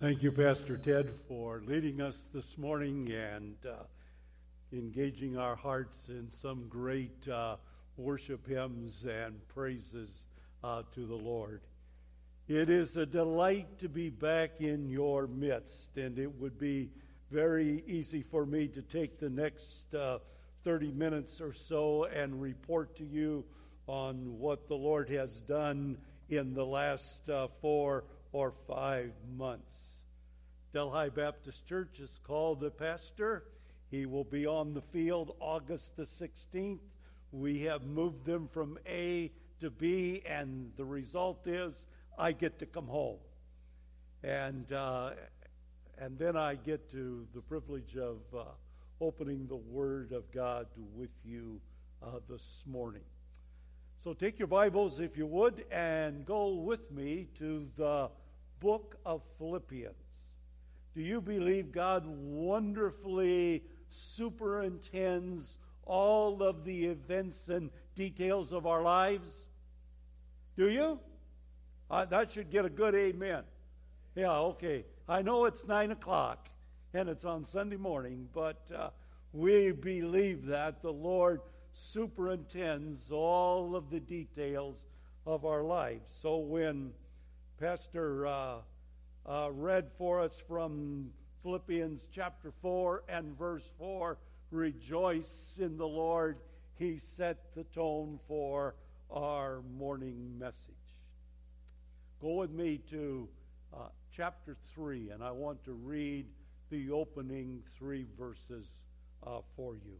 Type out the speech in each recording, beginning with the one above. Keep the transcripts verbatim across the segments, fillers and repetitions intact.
Thank you, Pastor Ted, for leading us this morning and uh, engaging our hearts in some great uh, worship hymns and praises uh, to the Lord. It is a delight to be back in your midst, and it would be very easy for me to take the next uh, thirty minutes or so and report to you on what the Lord has done in the last uh, four or five months. Delhi Baptist Church is called a pastor. He will be on the field August the sixteenth. We have moved them from A to B, and the result is I get to come home. And uh, and then I get to the privilege of uh, opening the Word of God with you uh, this morning. So take your Bibles, if you would, and go with me to the book of Philippians. Do you believe God wonderfully superintends all of the events and details of our lives? Do you? Uh, that should get a good amen. Yeah, okay. I know it's nine o'clock and it's on Sunday morning, but uh, we believe that the Lord superintends all of the details of our lives. So when Pastor uh, Uh, read for us from Philippians chapter four and verse four, rejoice in the Lord. He set the tone for our morning message. Go with me to uh, chapter three, and I want to read the opening three verses uh, for you.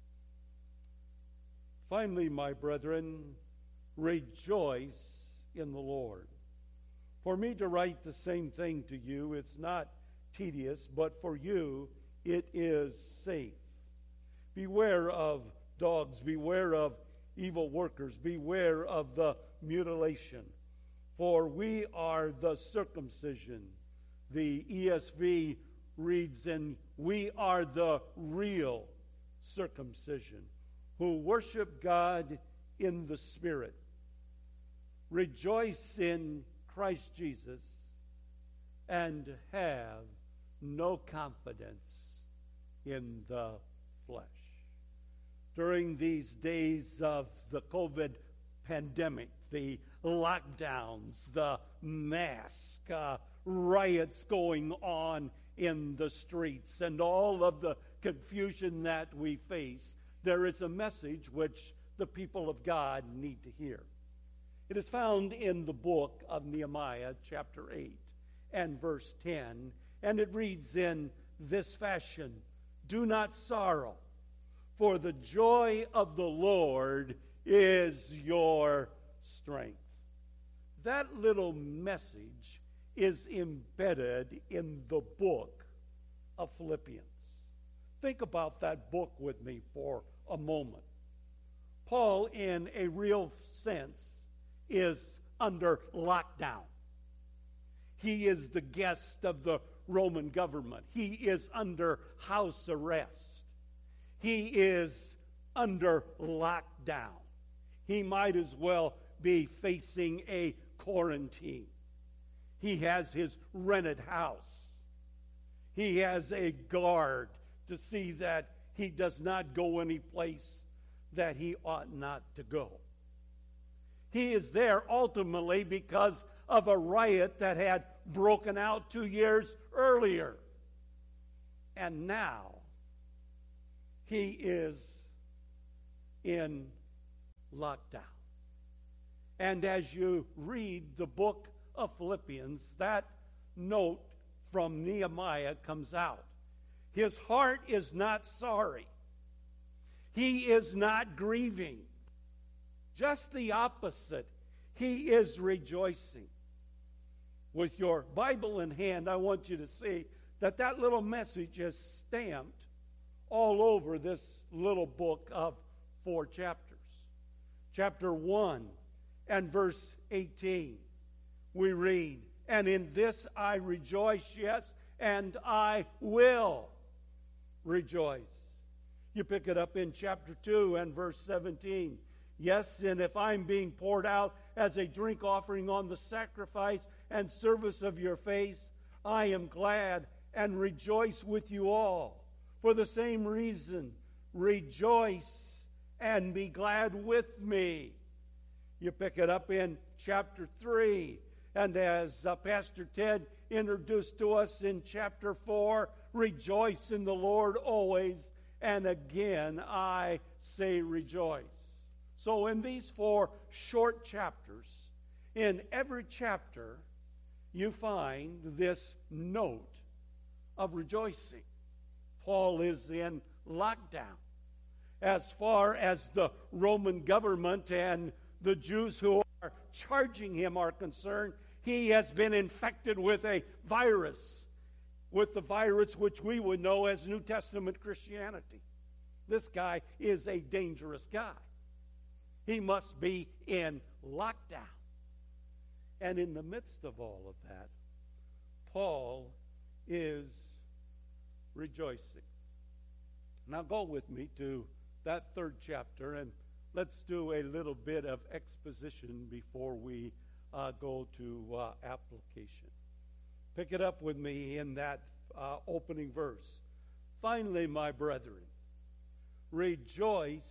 Finally, my brethren, rejoice in the Lord. For me to write the same thing to you, it's not tedious, but for you it is safe. Beware of dogs, beware of evil workers, beware of the mutilation. For we are the circumcision. The E S V reads, and we are the real circumcision, who worship God in the Spirit. Rejoice in Christ Jesus, and have no confidence in the flesh. During these days of the COVID pandemic, the lockdowns, the mask, uh, riots going on in the streets, and all of the confusion that we face, there is a message which the people of God need to hear. It is found in the book of Nehemiah, chapter eight and verse ten, and it reads in this fashion, do not sorrow, for the joy of the Lord is your strength. That little message is embedded in the book of Philippians. Think about that book with me for a moment. Paul, in a real sense, is under lockdown. He is the guest of the Roman government. He is under house arrest. He is under lockdown. He might as well be facing a quarantine. He has his rented house. He has a guard to see that he does not go any place that he ought not to go. He is there ultimately because of a riot that had broken out two years earlier. And now he is in lockdown. And as you read the book of Philippians, that note from Nehemiah comes out. His heart is not sorry. He is not grieving. Just the opposite. He is rejoicing. With your Bible in hand, I want you to see that that little message is stamped all over this little book of four chapters. Chapter one and verse eighteen, we read, and in this I rejoice, yes, and I will rejoice. You pick it up in chapter two and verse seventeen. Yes, and if I'm being poured out as a drink offering on the sacrifice and service of your faith, I am glad and rejoice with you all. For the same reason, rejoice and be glad with me. You pick it up in chapter three. And as uh, Pastor Ted introduced to us in chapter four, rejoice in the Lord always. And again, I say rejoice. So in these four short chapters, in every chapter, you find this note of rejoicing. Paul is in lockdown. As far as the Roman government and the Jews who are charging him are concerned, he has been infected with a virus, with the virus which we would know as New Testament Christianity. This guy is a dangerous guy. He must be in lockdown. And in the midst of all of that, Paul is rejoicing. Now go with me to that third chapter, and let's do a little bit of exposition before we uh, go to uh, application. Pick it up with me in that uh, opening verse. Finally, my brethren, rejoice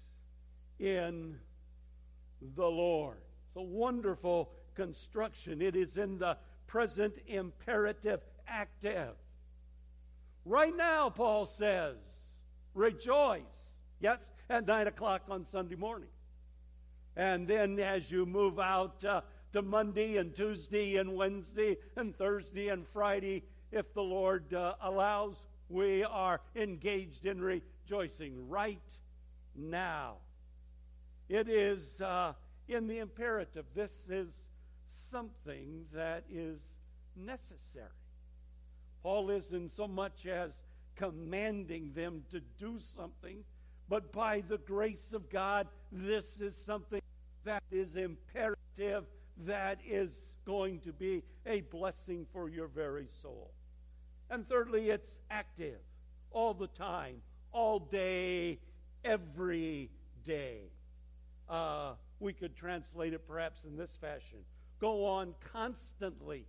in the Lord. It's a wonderful construction. It is in the present imperative active. Right now, Paul says, rejoice. Yes, at nine o'clock on Sunday morning. And then as you move out uh, to Monday and Tuesday and Wednesday and Thursday and Friday, if the Lord uh, allows, we are engaged in rejoicing right now. It is uh, in the imperative. This is something that is necessary. Paul isn't so much as commanding them to do something, but by the grace of God, this is something that is imperative, that is going to be a blessing for your very soul. And thirdly, it's active, all the time, all day, every day. Uh, we could translate it perhaps in this fashion. Go on constantly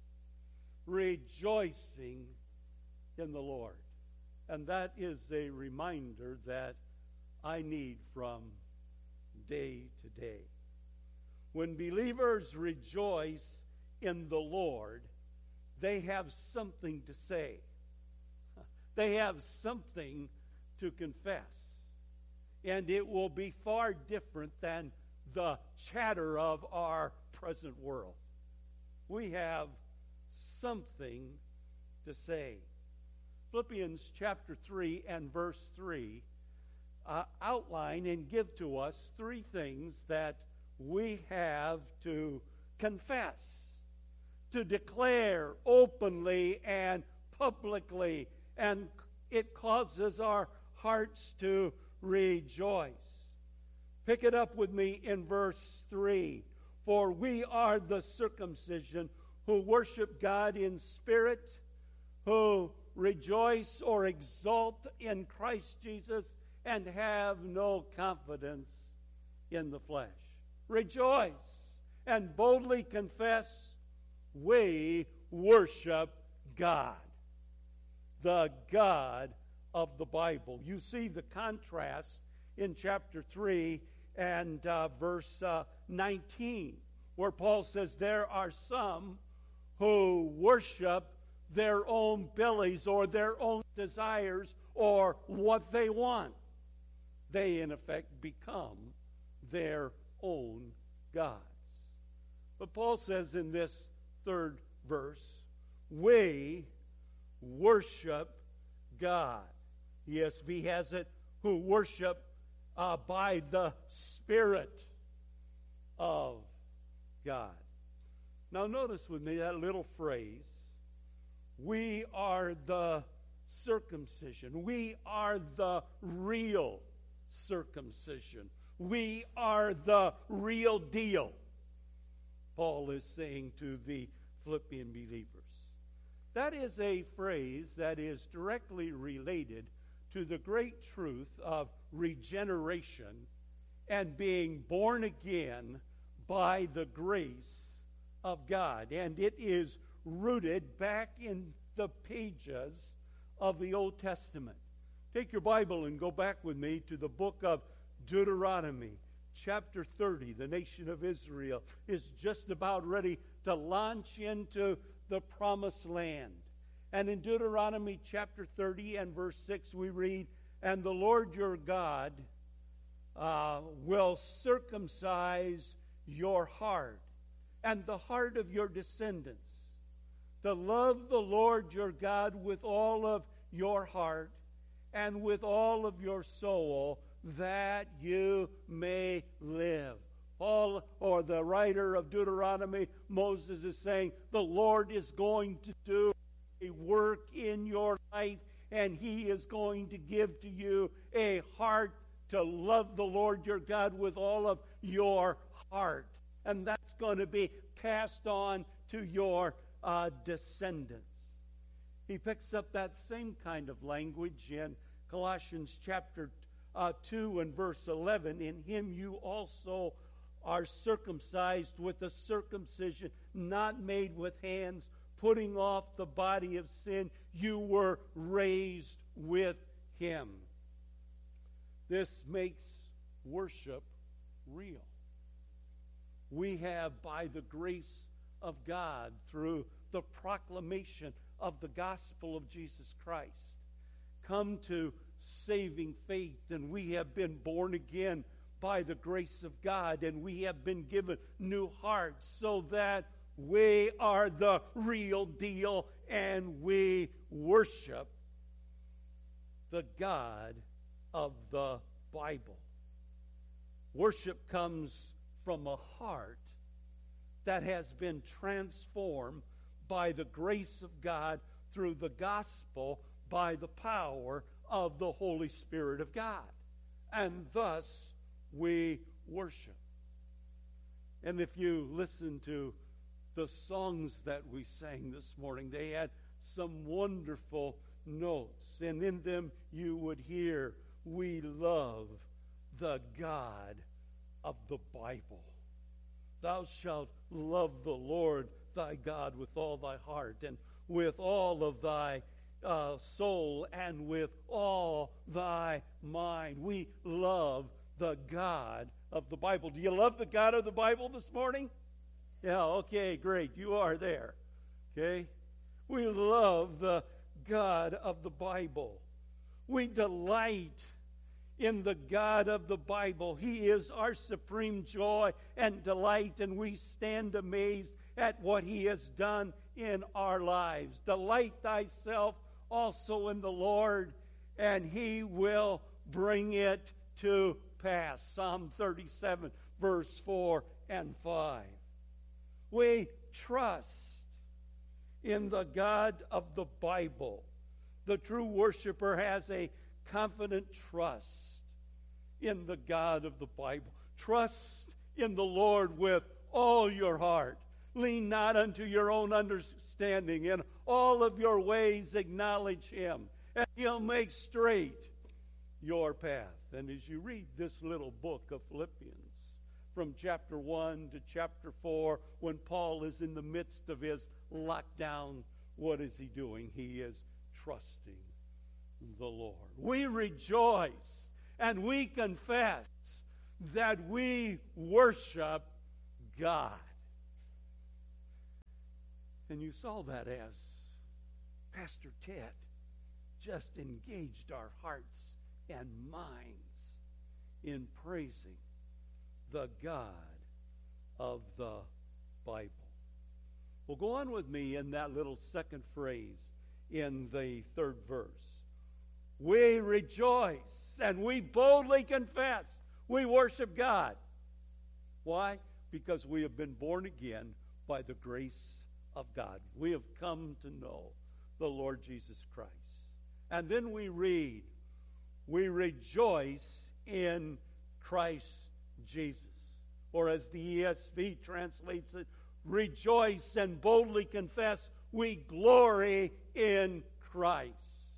rejoicing in the Lord. And that is a reminder that I need from day to day. When believers rejoice in the Lord, they have something to say. They have something to confess. And it will be far different than the chatter of our present world. We have something to say. Philippians chapter three and verse three uh, outline and give to us three things that we have to confess, to declare openly and publicly, and it causes our hearts to rejoice. Pick it up with me in verse three. For we are the circumcision who worship God in spirit, who rejoice or exult in Christ Jesus, and have no confidence in the flesh. Rejoice and boldly confess, we worship God, the God of the Bible. You see the contrast in chapter three and uh, verse uh, nineteen, where Paul says there are some who worship their own bellies or their own desires or what they want. They, in effect, become their own gods. But Paul says in this third verse, we worship God. E S V has it, who worship uh, by the Spirit of God. Now notice with me that little phrase, we are the circumcision. We are the real circumcision. We are the real deal, Paul is saying to the Philippian believers. That is a phrase that is directly related to the great truth of regeneration and being born again by the grace of God. And it is rooted back in the pages of the Old Testament. Take your Bible and go back with me to the book of Deuteronomy, chapter thirty. The nation of Israel is just about ready to launch into the promised land. And in Deuteronomy chapter thirty and verse six we read, "And the Lord your God uh, will circumcise your heart and the heart of your descendants, to love the Lord your God with all of your heart and with all of your soul, that you may live." Paul, or the writer of Deuteronomy, Moses, is saying the Lord is going to do a work in your life, and He is going to give to you a heart to love the Lord your God with all of your heart. And that's going to be passed on to your uh, descendants. He picks up that same kind of language in Colossians chapter uh, two and verse eleven. "In Him you also are circumcised with a circumcision not made with hands, putting off the body of sin. You were raised with Him." This makes worship real. We have, by the grace of God, through the proclamation of the gospel of Jesus Christ, come to saving faith, and we have been born again by the grace of God, and we have been given new hearts so that we are the real deal, and we worship the God of the Bible. Worship comes from a heart that has been transformed by the grace of God through the gospel, by the power of the Holy Spirit of God. And thus we worship. And if you listen to the songs that we sang this morning, they had some wonderful notes. And in them you would hear, "We love the God of the Bible. Thou shalt love the Lord thy God with all thy heart and with all of thy uh, soul and with all thy mind." We love the God of the Bible. Do you love the God of the Bible this morning? Yeah, okay, great. You are there. Okay? We love the God of the Bible. We delight in the God of the Bible. He is our supreme joy and delight, and we stand amazed at what He has done in our lives. Delight thyself also in the Lord, and He will bring it to pass. Psalm thirty-seven, verse four and five. We trust in the God of the Bible. The true worshiper has a confident trust in the God of the Bible. Trust in the Lord with all your heart. Lean not unto your own understanding. In all of your ways acknowledge Him, and He'll make straight your path. And as you read this little book of Philippians, from chapter one to chapter four, when Paul is in the midst of his lockdown, what is he doing? He is trusting the Lord. We rejoice and we confess that we worship God. And you saw that as Pastor Ted just engaged our hearts and minds in praising the God of the Bible. Well, go on with me in that little second phrase in the third verse. We rejoice and we boldly confess we worship God. Why? Because we have been born again by the grace of God. We have come to know the Lord Jesus Christ. And then we read, we rejoice in Christ Jesus. Or as the E S V translates it, rejoice and boldly confess we glory in Christ.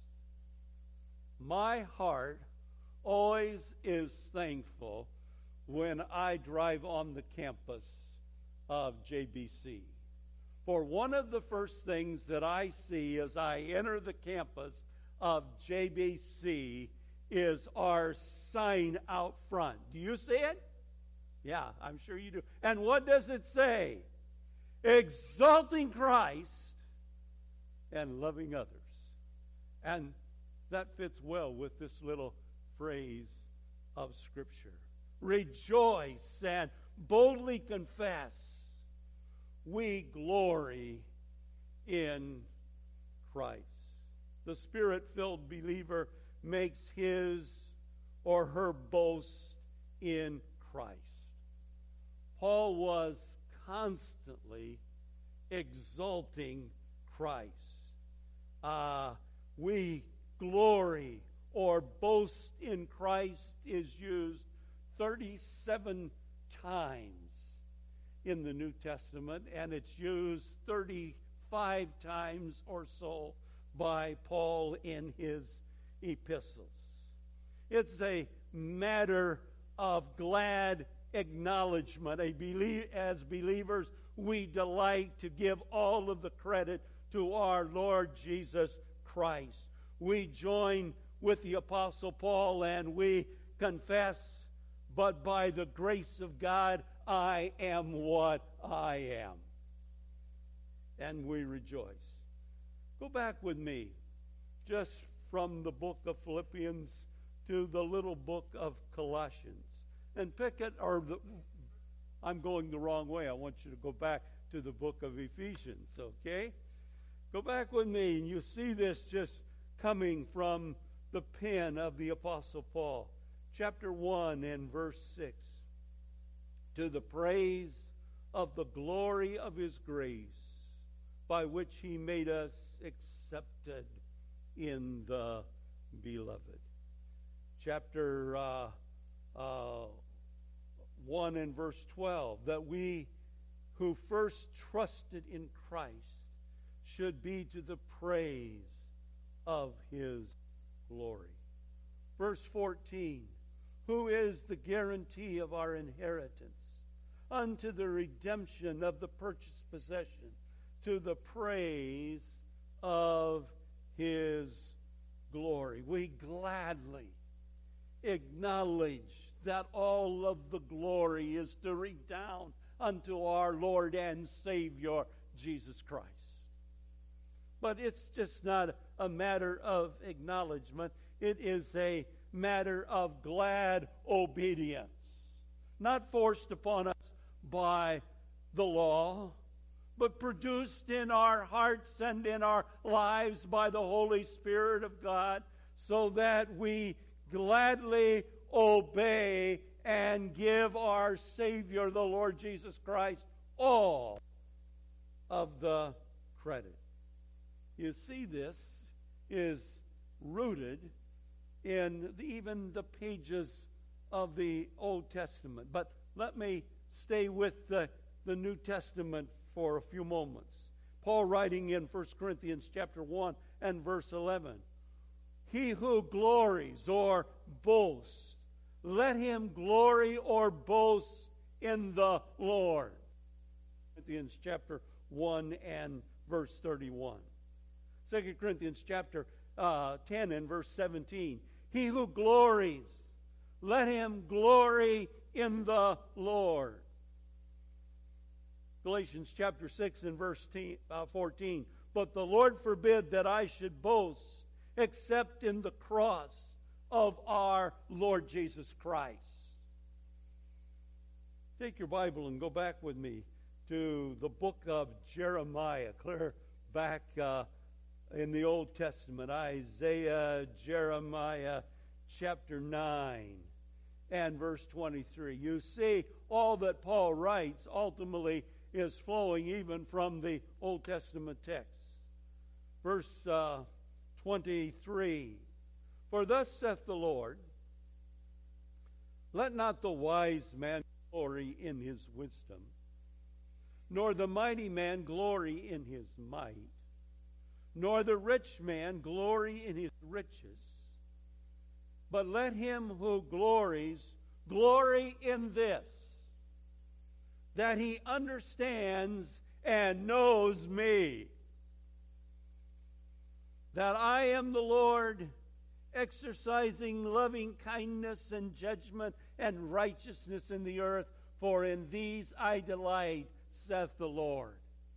My heart always is thankful when I drive on the campus of J B C. For one of the first things that I see as I enter the campus of J B C is our sign out front. Do you see it? Yeah, I'm sure you do. And what does it say? Exalting Christ and loving others. And that fits well with this little phrase of Scripture. Rejoice and boldly confess, we glory in Christ. The Spirit-filled believer makes his or her boast in Christ. Paul was constantly exalting Christ. Uh, we glory or boast in Christ is used thirty-seven times in the New Testament, and it's used thirty-five times or so by Paul in his epistles. It's a matter of glad acknowledgement. A belie- as believers, we delight to give all of the credit to our Lord Jesus Christ. We join with the Apostle Paul and we confess, but by the grace of God, I am what I am. And we rejoice. Go back with me, just from the book of Philippians to the little book of Colossians. And pick it, or the, I'm going the wrong way. I want you to go back to the book of Ephesians, okay? Go back with me, and you see this just coming from the pen of the Apostle Paul. Chapter one and verse six. To the praise of the glory of his grace, by which he made us accepted in the beloved. Chapter uh, uh, one and verse twelve, that we who first trusted in Christ should be to the praise of his glory. Verse fourteen, who is the guarantee of our inheritance unto the redemption of the purchased possession, to the praise of his glory. We gladly acknowledge that all of the glory is to redound unto our Lord and Savior, Jesus Christ. But it's just not a matter of acknowledgement. It is a matter of glad obedience, not forced upon us by the law, but produced in our hearts and in our lives by the Holy Spirit of God, so that we gladly obey and give our Savior, the Lord Jesus Christ, all of the credit. You see, this is rooted in the, even the pages of the Old Testament. But let me stay with the, the New Testament for a few moments. Paul writing in First Corinthians chapter one and verse eleven. He who glories or boasts, let him glory or boast in the Lord. Corinthians chapter one and verse thirty-one. Second Corinthians chapter uh, ten and verse seventeen. He who glories, let him glory in the Lord. Galatians chapter six and verse fourteen. But the Lord forbid that I should boast except in the cross of our Lord Jesus Christ. Take your Bible and go back with me to the book of Jeremiah. Clear back uh, in the Old Testament. Isaiah, Jeremiah chapter nine and verse twenty-three. You see, all that Paul writes ultimately is flowing even from the Old Testament text. Verse uh, twenty-three. For thus saith the Lord, let not the wise man glory in his wisdom, nor the mighty man glory in his might, nor the rich man glory in his riches, but let him who glories glory in this, that he understands and knows me, that I am the Lord, exercising loving kindness and judgment and righteousness in the earth, for in these I delight, saith the Lord.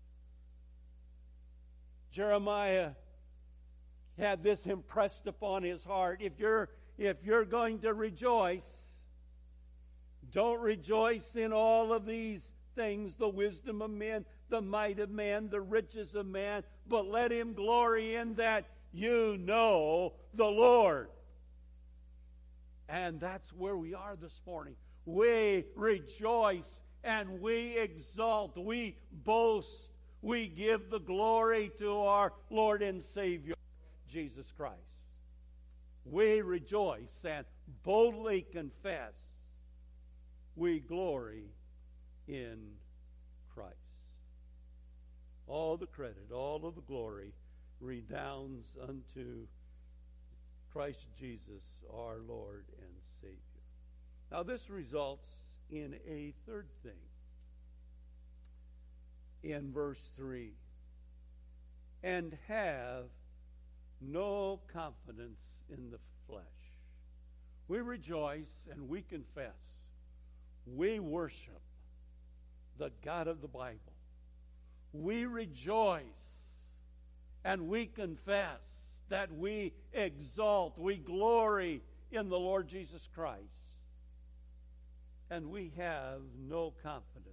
Jeremiah had this impressed upon his heart. If you're, if you're going to rejoice, don't rejoice in all of these things, the wisdom of men, the might of man, the riches of man, but let him glory in that you know the Lord. And that's where we are this morning. We rejoice and we exalt, we boast, we give the glory to our Lord and Savior, Jesus Christ. We rejoice and boldly confess we glory in Christ. All the credit, all of the glory redounds unto Christ Jesus, our Lord and Savior. Now this results in a third thing. In verse three, and have no confidence in the flesh. We rejoice and we confess. We worship the God of the Bible. We rejoice and we confess that we exalt, we glory in the Lord Jesus Christ. And we have no confidence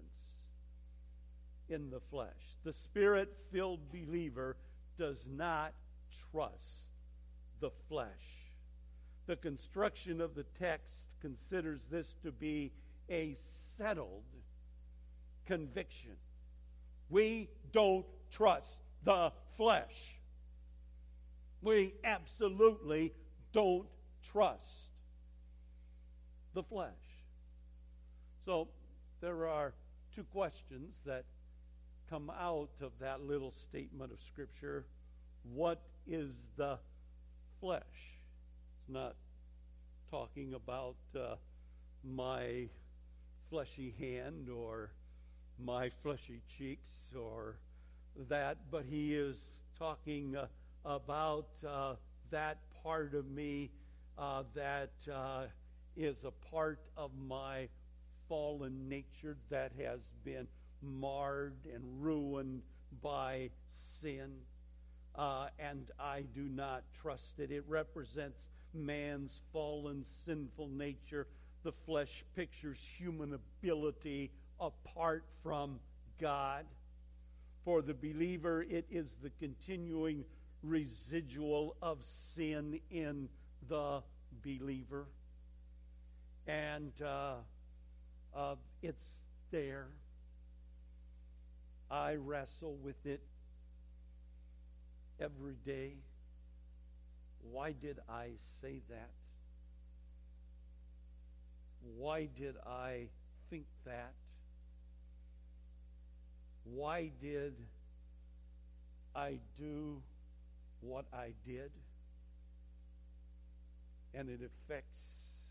in the flesh. The Spirit-filled believer does not trust the flesh. The construction of the text considers this to be a settled conviction. We don't trust the flesh. We absolutely don't trust the flesh. So there are two questions that come out of that little statement of Scripture. What is the flesh? It's not talking about uh, my fleshy hand or my fleshy cheeks or that, but he is talking uh, about uh, that part of me uh, that uh, is a part of my fallen nature that has been marred and ruined by sin, uh, and I do not trust it. It represents man's fallen, sinful nature. The flesh pictures human ability apart from God. For the believer, it is the continuing residual of sin in the believer. And uh, uh, it's there. I wrestle with it every day. Why did I say that? Why did I think that? Why did I do what I did? And it affects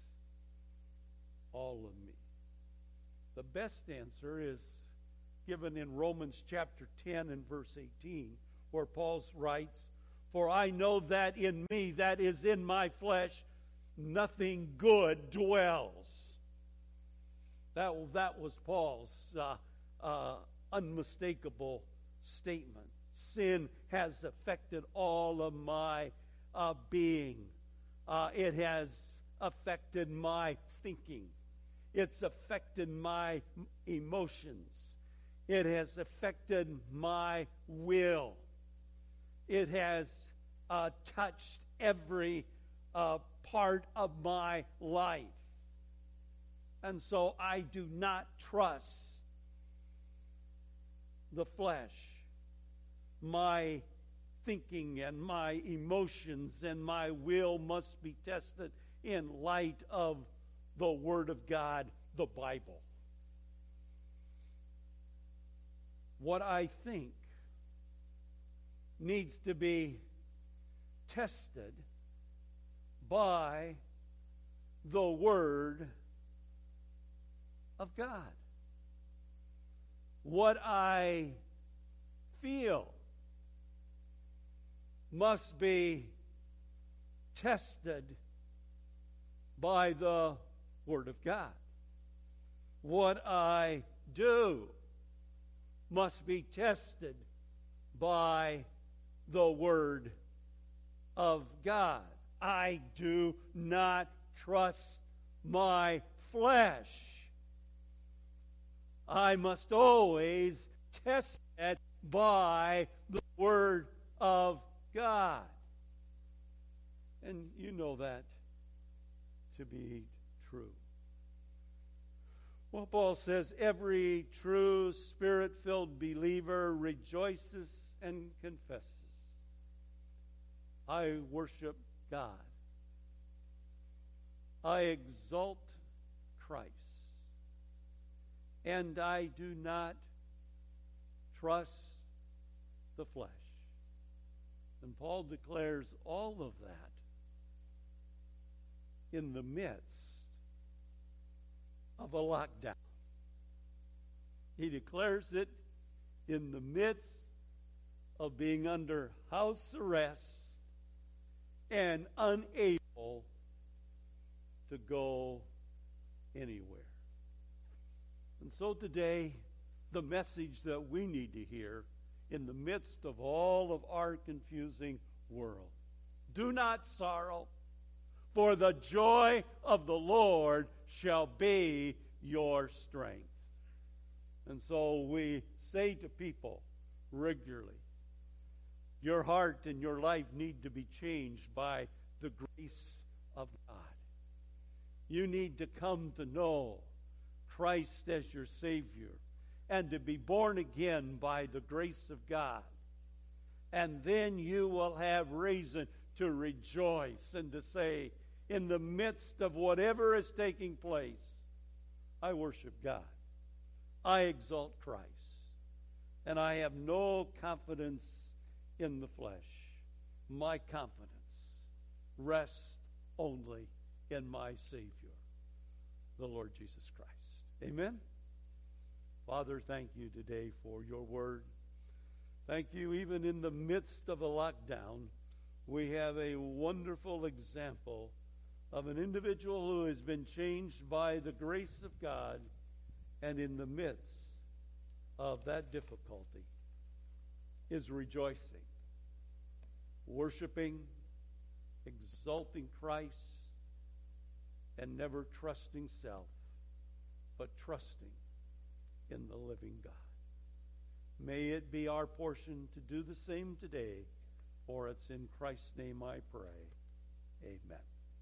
all of me. The best answer is given in Romans chapter ten and verse eighteen, where Paul writes, "For I know that in me, that is in my flesh, nothing good dwells." That, that was Paul's uh, uh, unmistakable statement. Sin has affected all of my uh, being. Uh, it has affected my thinking. It's affected my emotions. It has affected my will. It has uh, touched every uh, part of my life. And so I do not trust the flesh. My thinking and my emotions and my will must be tested in light of the Word of God, the Bible. What I think needs to be tested by the Word of God. What I feel must be tested by the Word of God. What I do must be tested by the Word of God. I do not trust my flesh. I must always test it by the Word of God. And you know that to be true. Well, Paul says every true Spirit-filled believer rejoices and confesses, I worship God. I exalt Christ. And I do not trust the flesh. And Paul declares all of that in the midst of a lockdown. He declares it in the midst of being under house arrest and unable to go anywhere. And so today, the message that we need to hear in the midst of all of our confusing world: do not sorrow, for the joy of the Lord shall be your strength. And so we say to people regularly, your heart and your life need to be changed by the grace of God. You need to come to know Christ as your Savior and to be born again by the grace of God. And then you will have reason to rejoice and to say, in the midst of whatever is taking place, I worship God. I exalt Christ. And I have no confidence in the flesh. My confidence rests only in my Savior, the Lord Jesus Christ. Amen? Father, thank you today for your word. Thank you, even in the midst of a lockdown, we have a wonderful example of an individual who has been changed by the grace of God, and in the midst of that difficulty is rejoicing, worshiping, exalting Christ, and never trusting self, but trusting in the living God. May it be our portion to do the same today, for it's in Christ's name I pray.